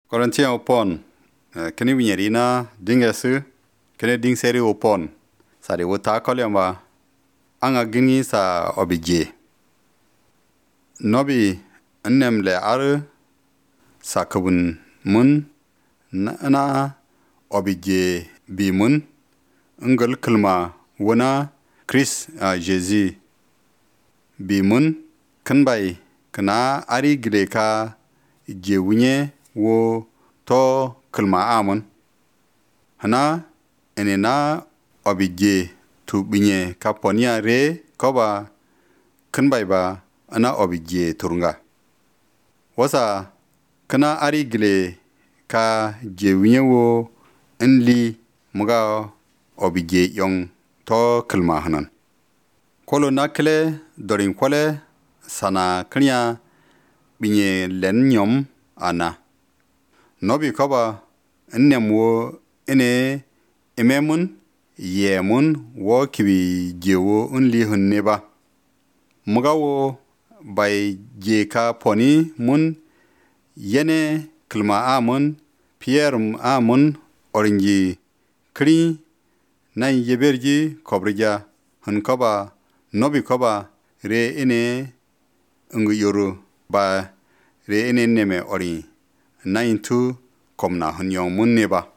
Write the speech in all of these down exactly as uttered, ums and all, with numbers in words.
Korintia upon kini winyerina dingesu kini ding seri upon sari wuta kolyamba anga gini sa obije nobi nnemle ar sa kubun mun na obije bi mun ngal kulma wana Chris uh, Jésus bi mun kanbai kana ari gile ka je wunye wo to kulma amun hana enena obije tu binye ka ponia re koba kanbai ba ana obije turunga wasa kana ari gile ka je wunye wo enli muga obije yong to kulma hanan kolo nakle dorin kwale sana knya binye len nyom ana nobi koba nnem wo ene ememun yemun wo kibi jewo unli hunne ba muga wo bai je ka poni mun yene kulma amun pierre amun oringi kri nan yeberji kobrija hun koba nobi koba re ene ngu yoru ba re ene neme ori nain tu komna hun yong mun neba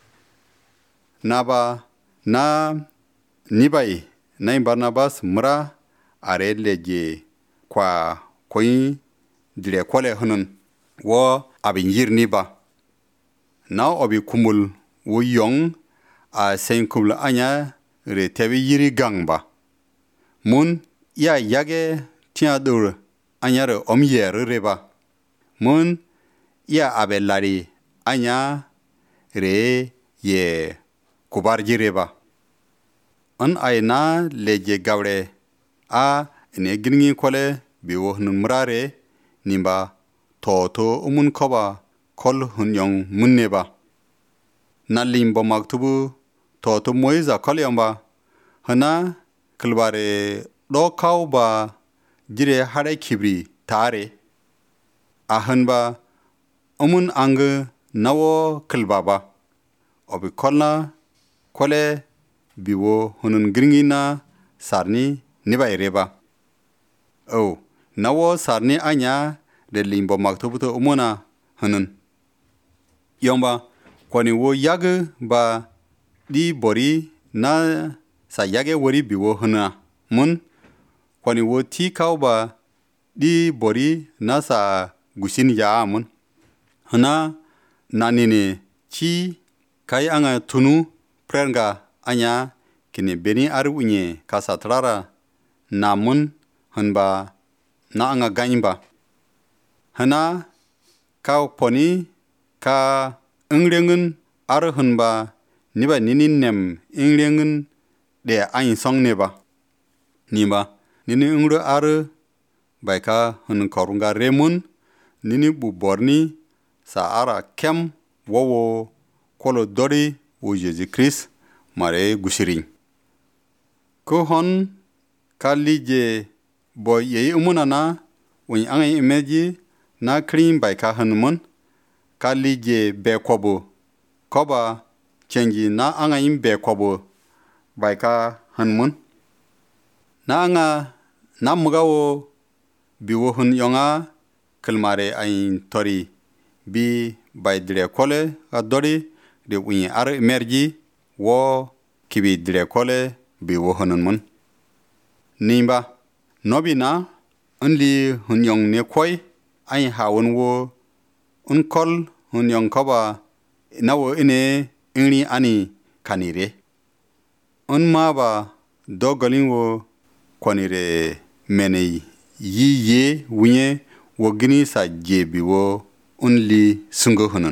naba na nibai nain Barnabas mura are leje kwa koi dire kwale hunun wo abin yirni ba na obi kumul wo yong a sen kumul anya re tebi yiri gang ba mun ya yage tia dur anyare omyer reba mun ya abelari anya re ye kubar jireba an aina leje gawre a ne gingi kole biwo hun murare nimba to to umun koba kol hun yong munneba nalimbo maktubu to to moiza kolyamba hana kulbare do kauba jire hare kibri tare ahanba umun ang nawo kulbaba obi kolna kole biwo hunun gringina sarni nibaireba oh nawo sarni anya de limbo maktubuto umuna hunun yomba kwani wo yag ba di bori na sa yage wori biwo huna mun kwani wo ti kauba di bori na sa gusin ya mun hana nanini chi kai anga tunu prenga anya kini beni arunye kasatrara namun hanba na anga gaimba hana ka poni ka engrengen ar hanba niba ninin nem engrengen de ain songneba niba nini engro ar baika hun korunga remun nini bu borni sa ara kem wowo kolo dori wo Jésus Christ mare gusirin ko hon kalije boy ye umunana won angai imeji na krim baika hanmun kalije be kobo koba chenji na angai be kobo baika hanmun na anga namugawo biwo hun yonga kalmare ain tori bi bay dire kole adori de wi ar emerji wo kibi dire kole bi wo hunun mun nimba nobina unli hun yong ne koi ai hawun wo un kol hun yong koba nawo ine ingri ani kanire un maba dogalin wo konire mene yi ye wunye wo gini sa jebi wo unli sungo hunun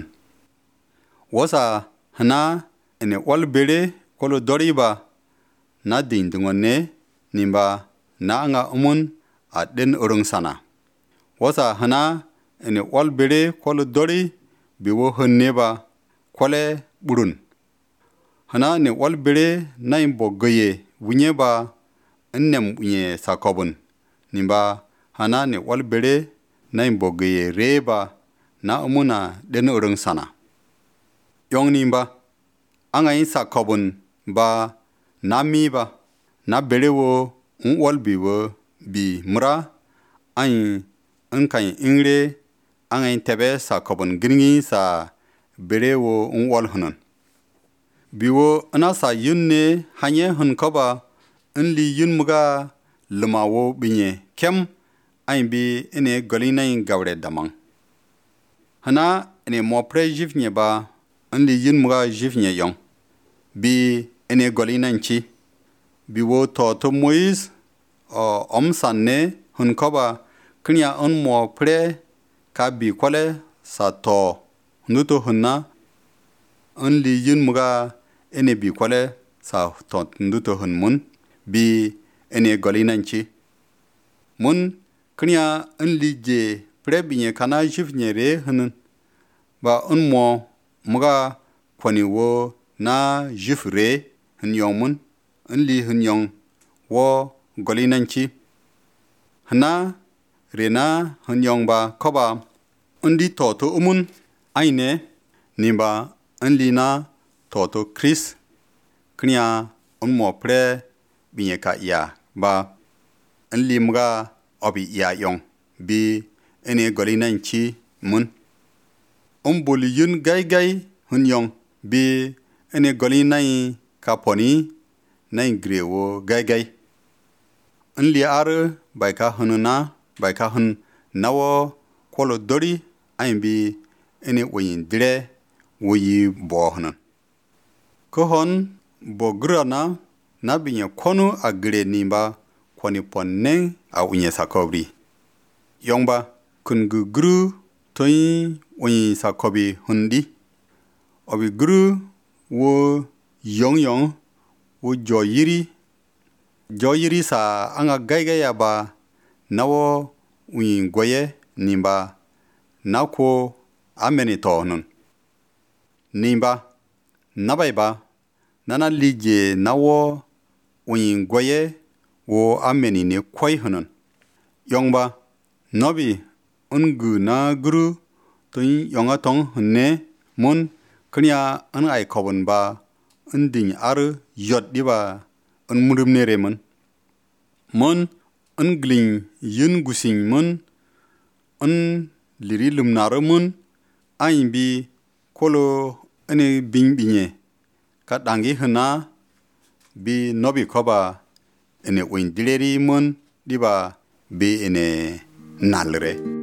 wasa hana ene wal bere kolo doriba na din dungone nimba na anga umun a den urung sana wasa hana ene wal bere kolo dori biwo hunneba kole burun hana ne wal bere na imbo goye wunyeba nnem unye sakobun nimba hana ne wal bere na imbo goye reba na umuna den urung sana yong ni ba angai sa kobun ba na mi ba na belewo un wal bi wo bi mura ai un kan ingre angai tebe sa kobun gringi sa belewo un wal hunun biwo ana sa yunne hanye hun koba un li yun muga lumawo binye kem ai bi ene golina in gawre damang hana ene mo pre jifnye ba un li yun muga jifnye yong bi ene golina nchi bi wo to to Moise o om sanne hun koba knya un mo pre ka bi kwale sa to nuto hunna un li yun muga ene bi kwale sa to nuto hun mun bi ene golina nchi mun knya un li je pre binye kana jifnye re hunun ba un mo muga kwani wo na jifre hun yong mun un li hun yong wo golina nchi hana rena hun yong ba koba un di to to umun aine nimba un li na to to Chris knya un mo pre binye ka ya ba un li muga obi ya yong bi ene golina nchi mun um boli yun gai gai hun yong bi ene golina ka poni nai grewo gai gai un li ar bai ka hununa bai ka hun nawo kolo dori ai bi ene woyin dire woyi bo hunun ko hon bo grana na binye konu agre nimba koni ponne a unye sakobri yongba kun gu gru toyi unye sakobi hundi obi gru wo yong yong wo jo yiri jo yiri sa anga gaiga ya ba nawo unye goye nimba nako ameni to nun nimba nabai ba nana lije nawo unye goye wo ameni ne koi hunun yongba nobi ungu na guru toyi yonga tong hunne mun knya an ai kobun ba unding ar yot diba un murum ne remun mun un glin yun gusing mun un liri lumnaro mun ayin bi kolo ene bing binye ka dangi hana bi nobi koba ene win dileri mun diba bi ene nalre